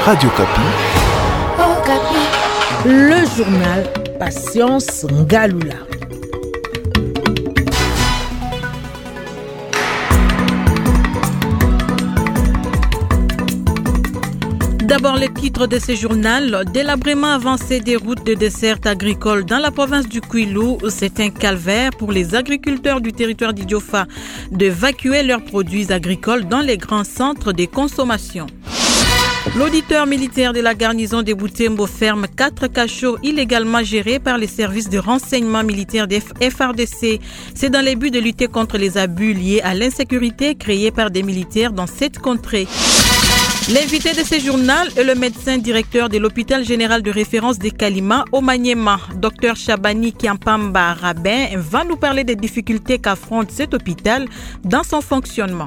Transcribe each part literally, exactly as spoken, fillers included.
Radio Kapi. Oh, Kapi. Le journal Patience Ngaloula. D'abord, le titre de ce journal, délabrement avancé des routes de dessert agricole dans la province du Kwilu. C'est un calvaire pour les agriculteurs du territoire d'Idiofa d'évacuer leurs produits agricoles dans les grands centres de consommation. L'auditeur militaire de la garnison de Butembo ferme quatre cachots illégalement gérés par les services de renseignement militaire des F R D C. C'est dans le but de lutter contre les abus liés à l'insécurité créés par des militaires dans cette contrée. L'invité de ce journal est le médecin directeur de l'hôpital général de référence de Kalima au Maniema. Docteur Chabani Kiampamba Rabin va nous parler des difficultés qu'affronte cet hôpital dans son fonctionnement.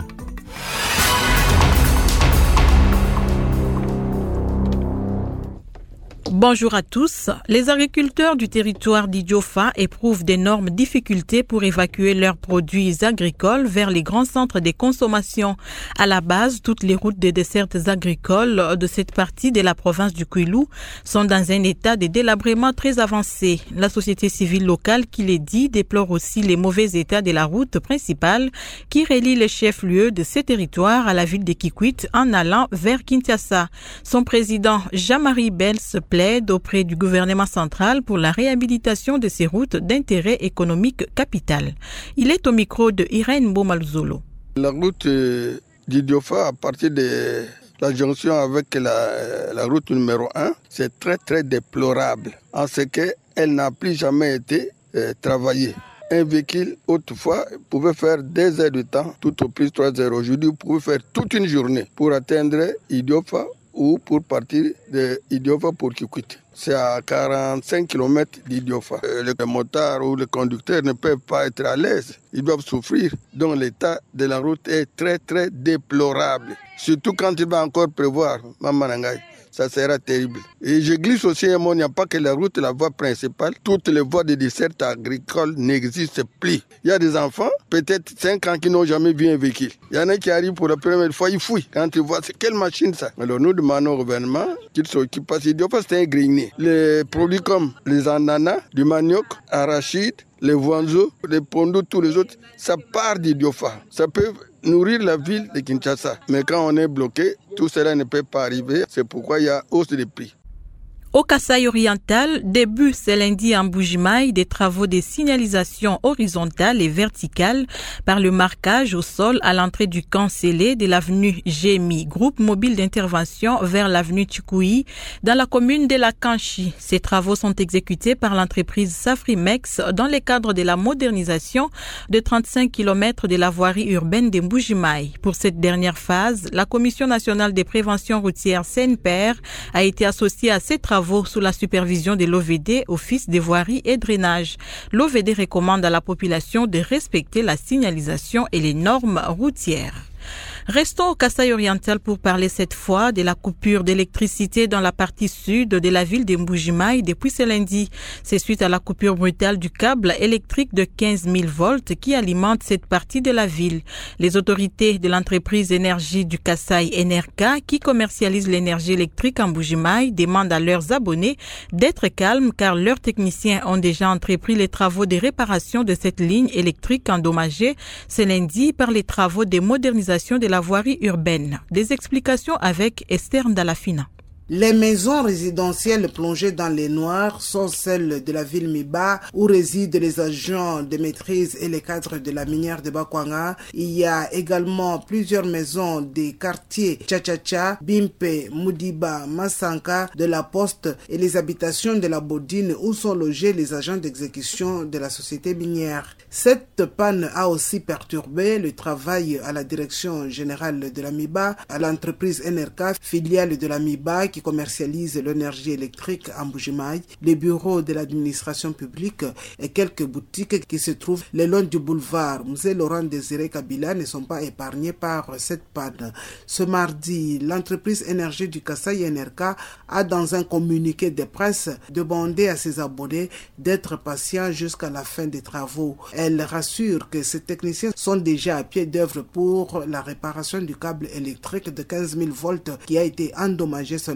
Bonjour à tous. Les agriculteurs du territoire d'Idiofa éprouvent d'énormes difficultés pour évacuer leurs produits agricoles vers les grands centres de consommation. À la base, toutes les routes des dessertes agricoles de cette partie de la province du Kwilu sont dans un état de délabrement très avancé. La société civile locale qui les dit déplore aussi les mauvais états de la route principale qui relie les chefs-lieux de ces territoires à la ville de Kikwit en allant vers Kinshasa. Son président Jean-Marie Bels plaide auprès du gouvernement central pour la réhabilitation de ces routes d'intérêt économique capital. Il est au micro de Irène Bomalzolo. La route d'Idiofa à partir de la jonction avec la, la route numéro un, c'est très très déplorable en ce qu'elle n'a plus jamais été euh, travaillée. Un véhicule, autrefois, pouvait faire deux heures de temps, tout au plus trois heures. Aujourd'hui, vous pouvez faire toute une journée pour atteindre Idiofa ou pour partir de Idiofa pour Kikwit. C'est à quarante-cinq kilomètres d'Idiofa. Les motards ou les conducteurs ne peuvent pas être à l'aise. Ils doivent souffrir. Donc l'état de la route est très très déplorable. Surtout quand il va encore pleuvoir, Mamanangay. Ça sera terrible. Et je glisse aussi un mot, il n'y a pas que la route, la voie principale. Toutes les voies de dessert agricole n'existent plus. Il y a des enfants, peut-être cinq ans, qui n'ont jamais vu un véhicule. Il y en a qui arrivent pour la première fois, ils fouillent. Quand ils voient, c'est quelle machine ça? Alors nous demandons au gouvernement qu'il s'occupe, parce qu'il doit pas c'est un grenier. Les produits comme les ananas, du manioc, arachide, les voanzeaux, les pondous, tous les autres, ça part d'Idiofa. Ça peut nourrir la ville de Kinshasa. Mais quand on est bloqué, tout cela ne peut pas arriver. C'est pourquoi il y a hausse des prix. Au Kasaï oriental, début ce lundi en Mbuji-Mayi des travaux de signalisation horizontale et verticale par le marquage au sol à l'entrée du camp scellé de l'avenue G M I, groupe mobile d'intervention vers l'avenue Tchikoui dans la commune de la Kanchi. Ces travaux sont exécutés par l'entreprise Safrimex dans le cadre de la modernisation de trente-cinq kilomètres de la voirie urbaine de Mbuji-Mayi. Pour cette dernière phase, la Commission nationale de prévention routière C N P R a été associée à ces travaux sous la supervision de l'O V D, Office des voiries et drainage. L'O V D recommande à la population de respecter la signalisation et les normes routières. Restons au Kasaï oriental pour parler cette fois de la coupure d'électricité dans la partie sud de la ville de Mbuji-Mayi depuis ce lundi. C'est suite à la coupure brutale du câble électrique de quinze mille volts qui alimente cette partie de la ville. Les autorités de l'entreprise énergie du Kasaï N R K qui commercialise l'énergie électrique en Mbuji-Mayi demandent à leurs abonnés d'être calmes car leurs techniciens ont déjà entrepris les travaux de réparation de cette ligne électrique endommagée ce lundi par les travaux de modernisation de la la voirie urbaine. Des explications avec Esther Ndalafina. Les maisons résidentielles plongées dans les noirs sont celles de la ville Miba où résident les agents de maîtrise et les cadres de la minière de Bakwanga. Il y a également plusieurs maisons des quartiers Tchachacha, Bimpe, Moudiba, Massanka, de la Poste et les habitations de la Bodine où sont logés les agents d'exécution de la société minière. Cette panne a aussi perturbé le travail à la direction générale de la Miba, à l'entreprise N R K, filiale de la Miba, qui commercialise l'énergie électrique en Mbuji-Mayi, les bureaux de l'administration publique et quelques boutiques qui se trouvent le long du boulevard Mzee Laurent Désiré Kabila ne sont pas épargnés par cette panne. Ce mardi, l'entreprise énergie du Kasaï N R K a dans un communiqué de presse demandé à ses abonnés d'être patients jusqu'à la fin des travaux. Elle rassure que ces techniciens sont déjà à pied d'œuvre pour la réparation du câble électrique de quinze mille volts qui a été endommagé ce lundi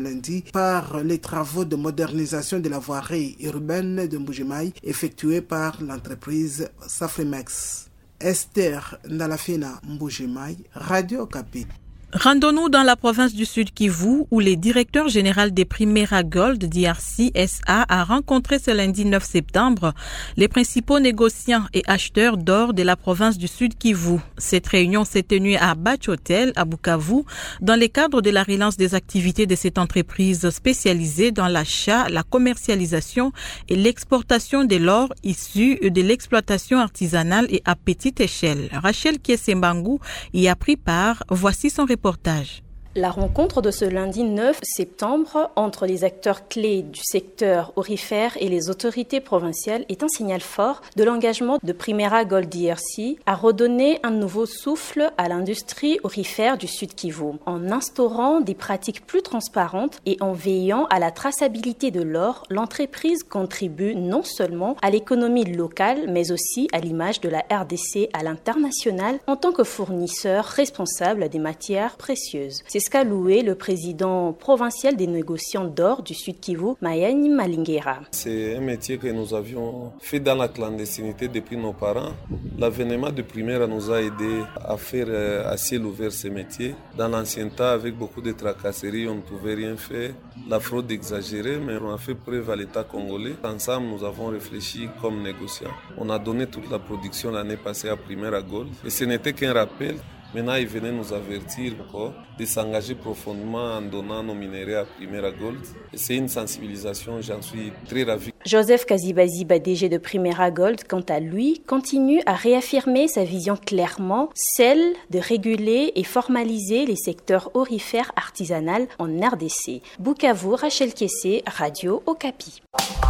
lundi par les travaux de modernisation de la voirie urbaine de Mbujimayi effectués par l'entreprise Safrimex. Esther Ndalafina, Mbujimayi, Radio Okapi. Rendons-nous dans la province du Sud Kivu où le directeur général des Primera Gold D R C S A a rencontré ce lundi neuf septembre les principaux négociants et acheteurs d'or de la province du Sud Kivu. Cette réunion s'est tenue à Batch Hotel à Bukavu dans le cadre de la relance des activités de cette entreprise spécialisée dans l'achat, la commercialisation et l'exportation de l'or issu de l'exploitation artisanale et à petite échelle. Rachel Kiesembangu y a pris part. Voici son reportage. Reportage. La rencontre de ce lundi neuf septembre entre les acteurs clés du secteur aurifère et les autorités provinciales est un signal fort de l'engagement de Primera Gold D R C à redonner un nouveau souffle à l'industrie aurifère du Sud Kivu en instaurant des pratiques plus transparentes et en veillant à la traçabilité de l'or. L'entreprise contribue non seulement à l'économie locale mais aussi à l'image de la R D C à l'international en tant que fournisseur responsable des matières précieuses. C'est ce qu'a loué le président provincial des négociants d'or du Sud Kivu, Mayani Malingera. C'est un métier que nous avions fait dans la clandestinité depuis nos parents. L'avènement de Primera nous a aidé à faire à ciel ouvert ce métier. Dans l'ancien temps, avec beaucoup de tracasseries, on ne pouvait rien faire. La fraude exagérée, mais on a fait preuve à l'État congolais. Ensemble, nous avons réfléchi comme négociants. On a donné toute la production l'année passée à Primera Gold. Et ce n'était qu'un rappel. Maintenant, ils venaient nous avertir encore de s'engager profondément en donnant nos minéraux à Primera Gold. Et c'est une sensibilisation, j'en suis très ravi. Joseph Kazibaziba, D G de Primera Gold, quant à lui, continue à réaffirmer sa vision clairement, celle de réguler et formaliser les secteurs aurifères artisanaux en R D C. Bukavu, Rachel Kessé, Radio Okapi.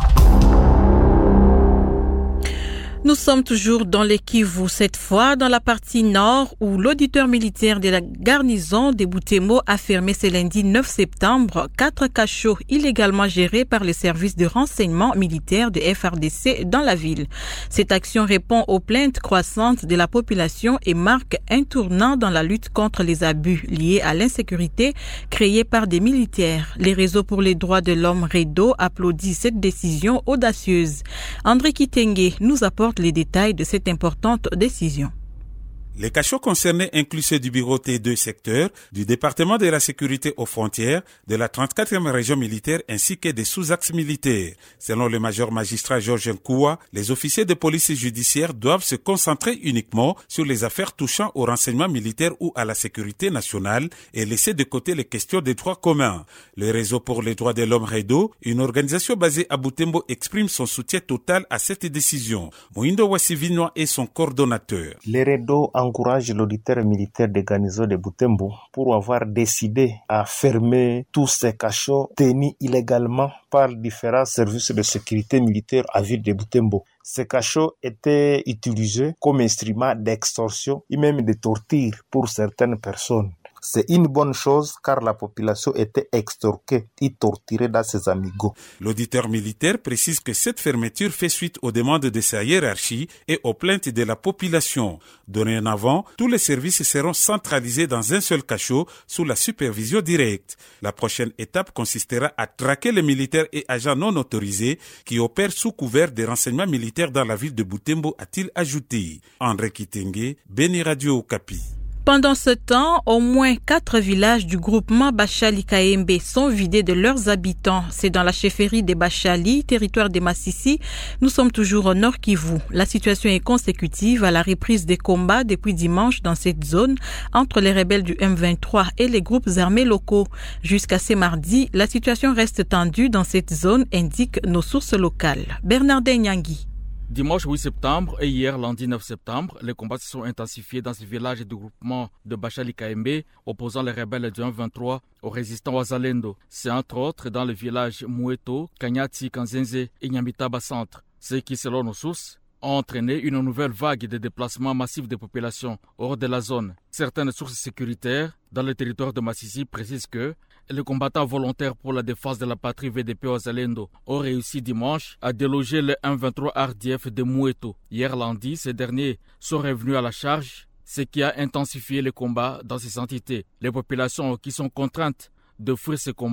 Nous sommes toujours dans le Kivu, cette fois dans la partie nord où l'auditeur militaire de la garnison de Butembo a fermé ce lundi neuf septembre quatre cachots illégalement gérés par les services de renseignement militaire de F R D C dans la ville. Cette action répond aux plaintes croissantes de la population et marque un tournant dans la lutte contre les abus liés à l'insécurité créée par des militaires. Les réseaux pour les droits de l'homme REDO applaudissent cette décision audacieuse. André Kitenge nous apporte les détails de cette importante décision. Les cachots concernés incluent ceux du bureau T deux secteur, du département de la sécurité aux frontières, de la trente-quatrième région militaire ainsi que des sous-axes militaires. Selon le major magistrat Georges Nkoua, les officiers de police judiciaire doivent se concentrer uniquement sur les affaires touchant au renseignement militaire ou à la sécurité nationale et laisser de côté les questions des droits communs. Le réseau pour les droits de l'homme REDO, une organisation basée à Butembo, exprime son soutien total à cette décision. Moindo Wassivinois est son coordonnateur. Le REDO encourage l'auditeur militaire de garnison de Butembo pour avoir décidé à fermer tous ces cachots tenus illégalement par différents services de sécurité militaire à ville de Butembo. Ces cachots étaient utilisés comme instrument d'extorsion et même de torture pour certaines personnes. C'est une bonne chose car la population était extorquée et torturée dans ses amigos. L'auditeur militaire précise que cette fermeture fait suite aux demandes de sa hiérarchie et aux plaintes de la population. Dorénavant, tous les services seront centralisés dans un seul cachot sous la supervision directe. La prochaine étape consistera à traquer les militaires et agents non autorisés qui opèrent sous couvert des renseignements militaires dans la ville de Butembo, a-t-il ajouté. André Kitenge, Beni Radio Okapi. Pendant ce temps, au moins quatre villages du groupement Bachali Kaembe sont vidés de leurs habitants. C'est dans la chefferie des Bachali, territoire des Massissi. Nous sommes toujours au nord Kivu. La situation est consécutive à la reprise des combats depuis dimanche dans cette zone entre les rebelles du M vingt-trois et les groupes armés locaux. Jusqu'à ce mardi, la situation reste tendue dans cette zone, indiquent nos sources locales. Bernardin Nyangui. Dimanche huit septembre et hier lundi neuf septembre, les combats se sont intensifiés dans ce village du groupement de Bachali Kaembe, opposant les rebelles du M vingt-trois aux résistants Wazalendo. C'est entre autres dans le village Moueto, Kanyati, Kanzenze et Nyamitaba Centre. Ce qui, selon nos sources, ont entraîné une nouvelle vague de déplacements massifs de populations hors de la zone. Certaines sources sécuritaires dans le territoire de Massissi précisent que les combattants volontaires pour la défense de la patrie V D P Wazalendo ont réussi dimanche à déloger le M vingt-trois R D F de Moueto. Hier lundi, ces derniers sont revenus à la charge, ce qui a intensifié les combats dans ces entités. Les populations qui sont contraintes de fuir ces combats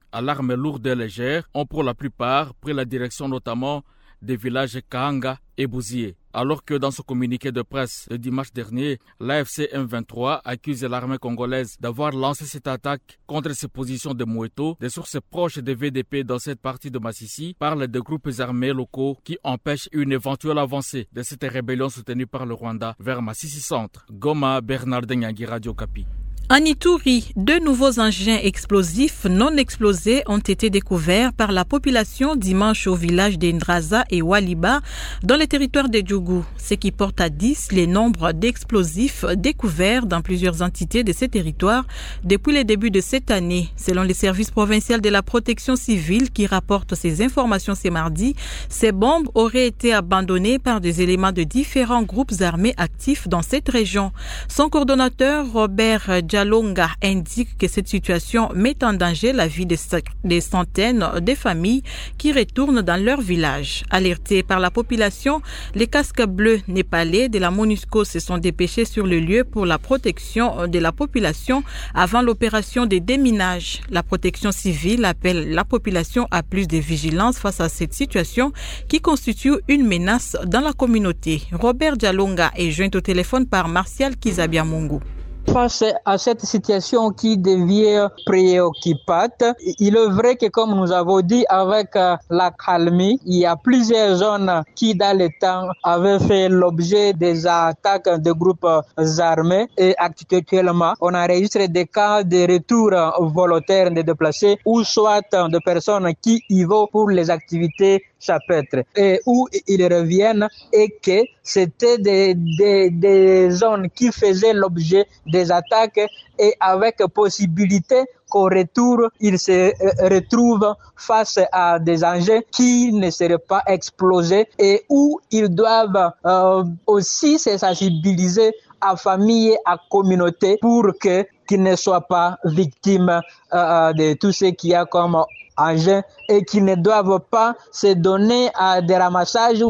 à l'arme lourde et légère ont pour la plupart pris la direction notamment des villages Kahanga et Bouzié. Alors que dans ce communiqué de presse le dimanche dernier, l'A F C M vingt-trois accuse l'armée congolaise d'avoir lancé cette attaque contre ses positions de Moueto, des sources proches des V D P dans cette partie de Massissi parlent de groupes armés locaux qui empêchent une éventuelle avancée de cette rébellion soutenue par le Rwanda vers Massissi Centre. Goma, Bernardin Nyangui, Radio Kapi. En Ituri, deux nouveaux engins explosifs non explosés ont été découverts par la population dimanche au village d'Indraza et Waliba dans le territoire de Djougou, ce qui porte à dix les nombres d'explosifs découverts dans plusieurs entités de ces territoires depuis le début de cette année. Selon les services provinciaux de la protection civile qui rapportent ces informations ce mardi, ces bombes auraient été abandonnées par des éléments de différents groupes armés actifs dans cette région. Son coordonnateur, Robert Jalonga, indique que cette situation met en danger la vie des centaines de familles qui retournent dans leur village. Alertés par la population, les casques bleus népalais de la MONUSCO se sont dépêchés sur le lieu pour la protection de la population avant l'opération de déminage. La protection civile appelle la population à plus de vigilance face à cette situation qui constitue une menace dans la communauté. Robert Jalonga est joint au téléphone par Martial Kizabiamungu. Face à cette situation qui devient préoccupante, il est vrai que, comme nous avons dit, avec la calmie, il y a plusieurs zones qui, dans le temps, avaient fait l'objet des attaques de groupes armés. Et actuellement, on enregistre des cas de retour volontaires de déplacés ou soit de personnes qui y vont pour les activités chapitres et où ils reviennent et que c'était des, des, des zones qui faisaient l'objet des attaques et avec possibilité qu'au retour, ils se retrouvent face à des engins qui ne seraient pas explosés et où ils doivent euh, aussi se sensibiliser à famille, à communauté pour que qu'ils ne soient pas victimes euh, de tout ce qu'il y a comme engins et qui ne doivent pas se donner à des ramassages.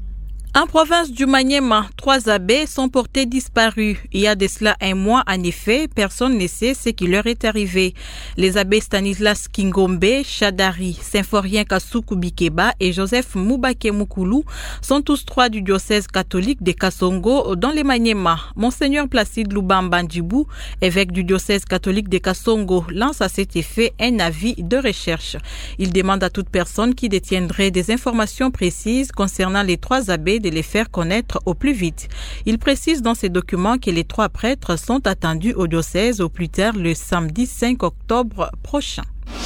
En province du Maniema, trois abbés sont portés disparus. Il y a de cela un mois, en effet, personne ne sait ce qui leur est arrivé. Les abbés Stanislas Kingombe, Chadari, Symphorien Kasuku Bikeba et Joseph Moubake Mukulu sont tous trois du diocèse catholique de Kasongo dans les Maniema. Monseigneur Placide Lubamba Ndjibou, évêque du diocèse catholique de Kasongo, lance à cet effet un avis de recherche. Il demande à toute personne qui détiendrait des informations précises concernant les trois abbés de les faire connaître au plus vite. Il précise dans ces documents que les trois prêtres sont attendus au diocèse au plus tard le samedi cinq octobre prochain.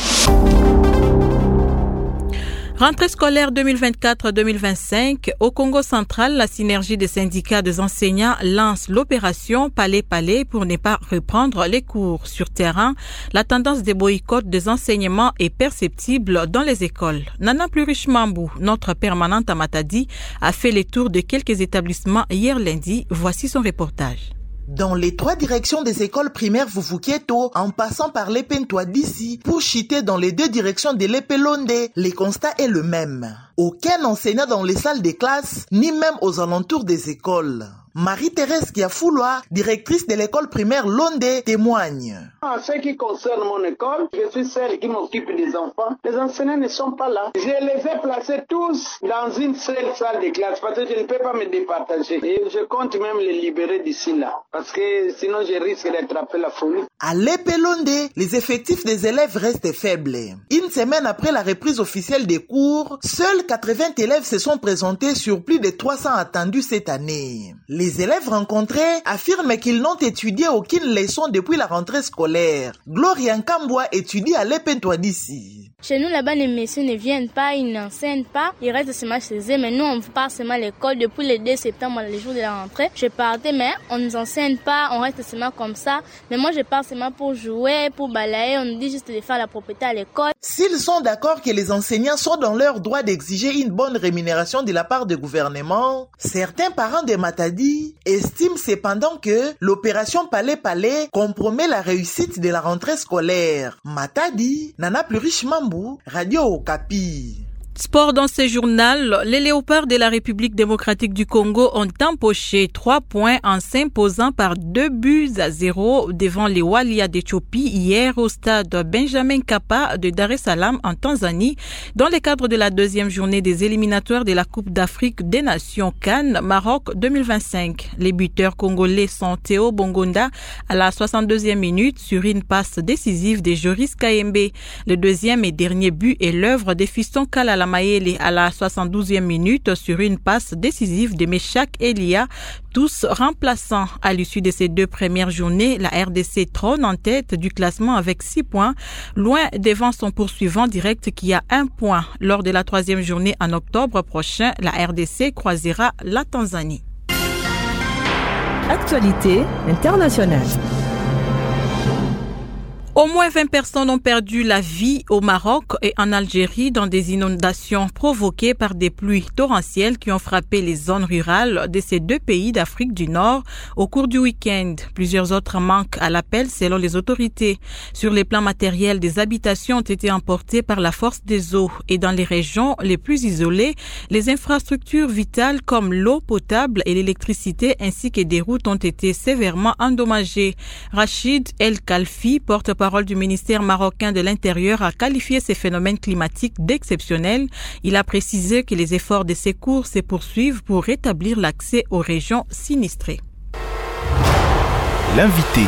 Rentrée scolaire deux mille vingt-quatre deux mille vingt-cinq, au Congo central, la synergie des syndicats des enseignants lance l'opération Palais-Palais pour ne pas reprendre les cours. Sur terrain, la tendance des boycotts des enseignements est perceptible dans les écoles. Nana Plurish-Mambou, notre permanente à Matadi, a fait le tour de quelques établissements hier lundi. Voici son reportage. Dans les trois directions des écoles primaires Vuvukieto, en passant par l'Epentwa d'ici, pour chiter dans les deux directions de l'Epelonde, le constat est le même. Aucun enseignant dans les salles de classe, ni même aux alentours des écoles. Marie-Thérèse Kiafouloa, directrice de l'école primaire Londe, témoigne. En ce qui concerne mon école, je suis celle qui m'occupe des enfants. Les enseignants ne sont pas là. Je les ai placés tous dans une seule salle de classe parce que je ne peux pas me départager. Et je compte même les libérer d'ici là parce que sinon je risque d'attraper la folie. À l'Epelonde, les effectifs des élèves restent faibles. Une semaine après la reprise officielle des cours, seuls quatre-vingts élèves se sont présentés sur plus de trois cents attendus cette année. Les élèves rencontrés affirment qu'ils n'ont étudié aucune leçon depuis la rentrée scolaire. Gloria Nkambwa étudie à l'Epentwa d'ici. Chez nous, là-bas, les messieurs ne viennent pas, ils n'enseignent pas, ils restent seulement chez eux. Mais nous, on part seulement à l'école depuis le deux septembre, le jour de la rentrée. Je partais, mais on ne nous enseigne pas, on reste seulement comme ça. Mais moi, je pars seulement pour jouer, pour balayer, on nous dit juste de faire la propreté à l'école. S'ils sont d'accord que les enseignants sont dans leur droit d'exiger une bonne rémunération de la part du gouvernement, certains parents de Matadi estiment cependant que l'opération Palais-Palais compromet la réussite de la rentrée scolaire. Matadi, Nana Plurish-Mambou, Radio Okapi. Sport dans ce journal, les Léopards de la République démocratique du Congo ont empoché trois points en s'imposant par deux buts à zéro devant les Walia d'Éthiopie hier au stade Benjamin Kappa de Dar es Salaam en Tanzanie dans le cadre de la deuxième journée des éliminatoires de la Coupe d'Afrique des Nations Cannes Maroc deux mille vingt-cinq. Les buteurs congolais sont Théo Bongonda à la soixante-deuxième minute sur une passe décisive de Joris Kayembe. Le deuxième et dernier but est l'œuvre des fistons Kalala Maele à la soixante-douzième minute sur une passe décisive de Meshak Elia, tous remplaçants. À l'issue de ces deux premières journées, la R D C trône en tête du classement avec six points, loin devant son poursuivant direct qui a un point. Lors de la troisième journée en octobre prochain, la R D C croisera la Tanzanie. Actualité internationale. Au moins vingt personnes ont perdu la vie au Maroc et en Algérie dans des inondations provoquées par des pluies torrentielles qui ont frappé les zones rurales de ces deux pays d'Afrique du Nord au cours du week-end. Plusieurs autres manquent à l'appel selon les autorités. Sur les plans matériels, des habitations ont été emportées par la force des eaux et dans les régions les plus isolées, les infrastructures vitales comme l'eau potable et l'électricité ainsi que des routes ont été sévèrement endommagées. Rachid El Khalfi, porte parole du ministère marocain de l'Intérieur, a qualifié ces phénomènes climatiques d'exceptionnels. Il a précisé que les efforts de secours se poursuivent pour rétablir l'accès aux régions sinistrées. L'invité.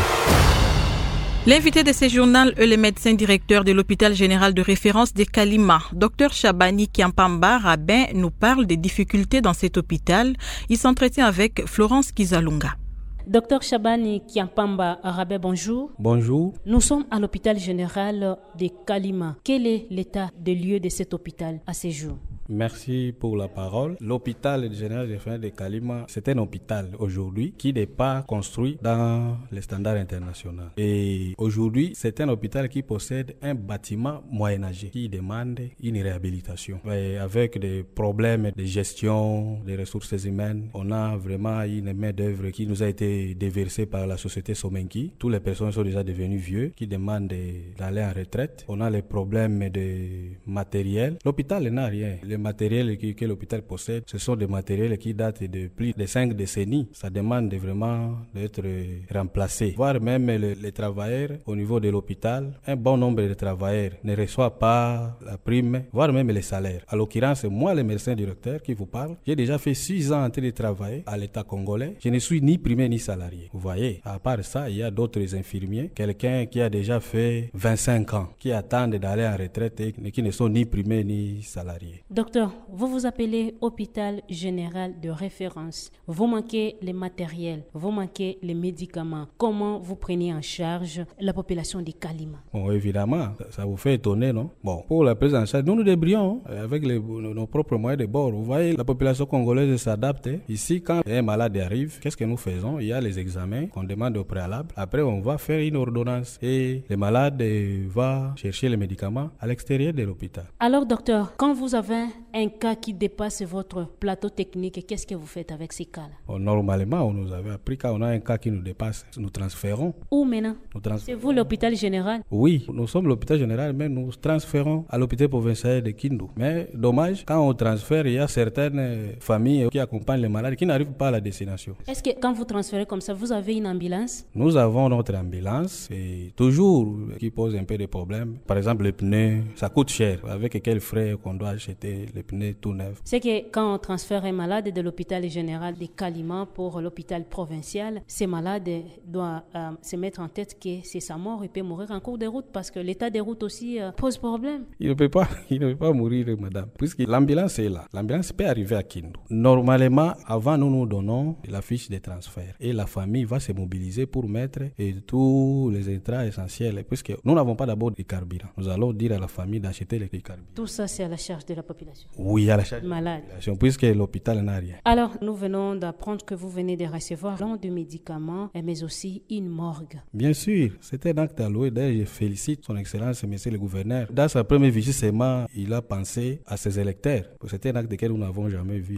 L'invité de ce journal est le médecin directeur de l'hôpital général de référence de Kalima. Docteur Shabani Kiampamba Rabin nous parle des difficultés dans cet hôpital. Il s'entretient avec Florence Kizalunga. Docteur Shabani Kiampamba Rabin, bonjour. Bonjour. Nous sommes à l'hôpital général de Kalima. Quel est l'état de lieu de cet hôpital à ce jour? Merci pour la parole. L'hôpital général de référence de Kalima, c'est un hôpital aujourd'hui qui n'est pas construit dans les standards internationaux. Et aujourd'hui, c'est un hôpital qui possède un bâtiment moyenâgeux qui demande une réhabilitation. Et avec des problèmes de gestion des ressources humaines, on a vraiment une main-d'œuvre qui nous a été déversée par la société Somenki. Toutes les personnes sont déjà devenues vieux, qui demandent d'aller en retraite. On a les problèmes de matériel. L'hôpital n'a rien. Les matériels que, que l'hôpital possède, ce sont des matériels qui datent de plus de cinq décennies. Ça demande vraiment d'être remplacé. Voire même les, les travailleurs au niveau de l'hôpital, un bon nombre de travailleurs ne reçoivent pas la prime, voire même les salaires. À l'occurrence, moi, le médecin directeur qui vous parle, j'ai déjà fait six ans en train de travailler à l'État congolais. Je ne suis ni primé ni salarié. Vous voyez, à part ça, il y a d'autres infirmiers, quelqu'un qui a déjà fait vingt-cinq ans, qui attendent d'aller en retraite et qui ne sont ni primés ni salariés. Docteur, vous vous appelez hôpital général de référence. Vous manquez les matériels, vous manquez les médicaments. Comment vous prenez en charge la population de Kalima? Bon, évidemment, ça vous fait étonner, non? Bon, pour la prise en charge, nous nous débrouillons avec les, nos propres moyens de bord. Vous voyez, la population congolaise s'adapte. Ici, quand un malade arrive, qu'est-ce que nous faisons? Il y a les examens qu'on demande au préalable. Après, on va faire une ordonnance et le malade va chercher les médicaments à l'extérieur de l'hôpital. Alors, docteur, quand vous avez un cas qui dépasse votre plateau technique, qu'est-ce que vous faites avec ces cas-là? Bon, normalement, on nous avait appris quand on a un cas qui nous dépasse, nous transférons. Où maintenant? Nous trans... C'est vous l'hôpital général? Oui, nous sommes l'hôpital général, mais nous transférons à l'hôpital provincial de Kindu. Mais dommage, quand on transfère, il y a certaines familles qui accompagnent les malades qui n'arrivent pas à la destination. Est-ce que quand vous transférez comme ça, vous avez une ambulance? Nous avons notre ambulance et toujours qui pose un peu de problèmes. Par exemple, les pneus, ça coûte cher. Avec quels frais qu'on doit acheter les pneus tout neufs? C'est que quand on transfère un malade de l'hôpital général de Kalima pour l'hôpital provincial, ces malades doivent euh, se mettre en tête que c'est sa mort, il peut mourir en cours de route parce que l'état des routes aussi euh, pose problème. Il ne peut pas, il ne peut pas mourir, madame, puisque l'ambulance est là. L'ambulance peut arriver à Kindu. Normalement, avant nous nous donnons la fiche de transfert et la famille va se mobiliser pour mettre et tous les intrants essentiels, puisque nous n'avons pas d'abord de carburant. Nous allons dire à la famille d'acheter les carburants. Tout ça, c'est à la charge de la population. Oui, à la charge malade. de la population, puisque l'hôpital n'a rien. Alors, nous venons d'apprendre que vous venez de recevoir long de médicaments, mais aussi une morgue. Bien sûr, c'était un acte à louer. D'ailleurs, je félicite son Excellence, Monsieur le Gouverneur. Dans sa première visite seulement, il a pensé à ses électeurs. C'était un acte que nous n'avons jamais vu. Hein.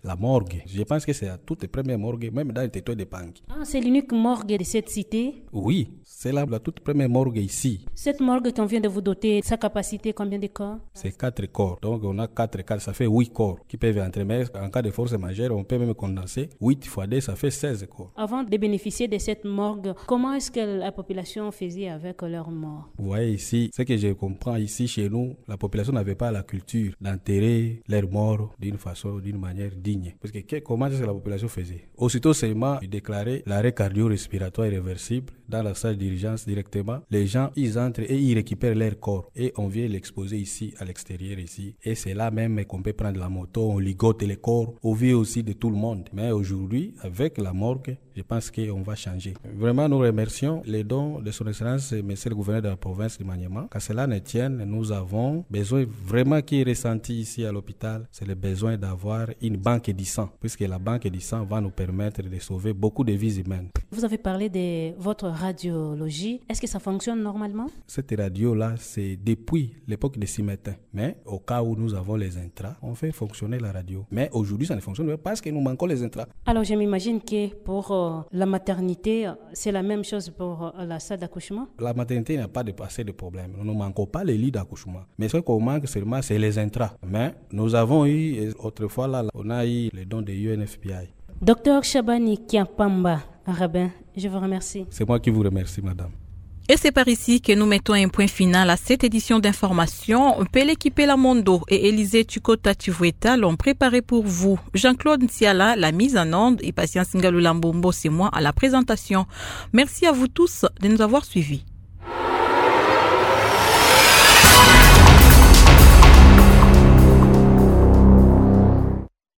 la morgue. Je pense que c'est à toutes les premières morgues, même dans le territoire de Pangui. Ah, c'est l'unique morgue de cette cité? Oui, c'est la, la toute première morgue ici. Cette morgue qu'on vient de vous doter, sa capacité, combien de corps? C'est quatre corps. Donc on a quatre corps, ça fait huit corps qui peuvent entrer. Mais en cas de force majeure, on peut même condenser. huit fois deux, ça fait seize corps. Avant de bénéficier de cette morgue, comment est-ce que la population faisait avec leurs morts? Vous voyez ici, ce que je comprends ici chez nous, la population n'avait pas la culture d'enterrer leurs morts d'une façon, d'une manière digne. Parce que comment est-ce que la population faisait? Aussitôt seulement déclarer l'arrêt cardio-respiratoire irréversible dans la salle d'urgence directement, les gens ils entrent et ils récupèrent leur corps et on vient l'exposer ici à l'extérieur ici. Et c'est là même qu'on peut prendre la moto, on ligote les corps au vu aussi de tout le monde. Mais aujourd'hui, avec la morgue, je pense qu'on va changer. Vraiment, nous remercions les dons de son excellence, monsieur le gouverneur de la province de Maniema. Qu'à cela ne tienne, nous avons besoin vraiment qui est ressenti ici à l'hôpital, c'est le besoin d'avoir une banque du sang, puisque la banque du sang va nous permettre de sauver beaucoup de vies humaines. Vous avez parlé de votre radiologie. Est-ce que ça fonctionne normalement? Cette radio-là, c'est depuis l'époque des cimétins. Mais au cas où nous avons les intras, on fait fonctionner la radio. Mais aujourd'hui, ça ne fonctionne pas parce que nous manquons les intras. Alors, je m'imagine que pour euh, la maternité, c'est la même chose pour euh, la salle d'accouchement? La maternité n'a pas de, assez de problèmes. Nous ne manquons pas les lits d'accouchement. Mais ce qu'on manque seulement, c'est les intras. Mais nous avons eu, autrefois, là, on a eu les dons de U N F P I. Docteur Chabani Kiampamba, Rabin, je vous remercie. C'est moi qui vous remercie, madame. Et c'est par ici que nous mettons un point final à cette édition d'information. Pele Kipela Mondo et Élisée Tukota Chivueta l'ont préparé pour vous. Jean-Claude Ntiala, la mise en onde, et Patience Ngalula Mbombo, c'est moi à la présentation. Merci à vous tous de nous avoir suivis.